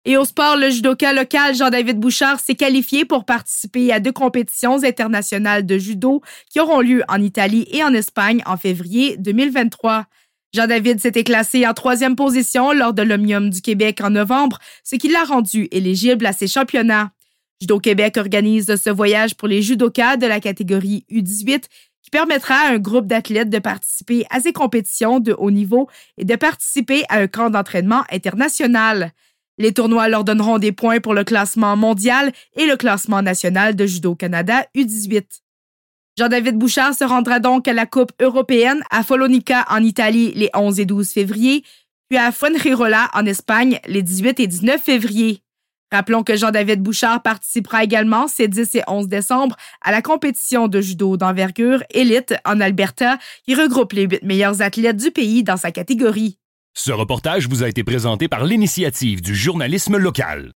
Et au sport, le judoka local Jean-David Bouchard s'est qualifié pour participer à 2 compétitions internationales de judo qui auront lieu en Italie et en Espagne en février 2023. Jean-David s'était classé en 3e position lors de l'Omnium du Québec en novembre, ce qui l'a rendu éligible à ces championnats. Judo Québec organise ce voyage pour les judokas de la catégorie U18 qui permettra à un groupe d'athlètes de participer à ces compétitions de haut niveau et de participer à un camp d'entraînement international. Les tournois leur donneront des points pour le classement mondial et le classement national de Judo Canada U18. Jean-David Bouchard se rendra donc à la Coupe européenne à Follonica en Italie les 11 et 12 février, puis à Fuengirola en Espagne les 18 et 19 février. Rappelons que Jean-David Bouchard participera également ces 10 et 11 décembre à la compétition de judo d'envergure élite en Alberta qui regroupe les 8 meilleurs athlètes du pays dans sa catégorie. Ce reportage vous a été présenté par l'Initiative du journalisme local.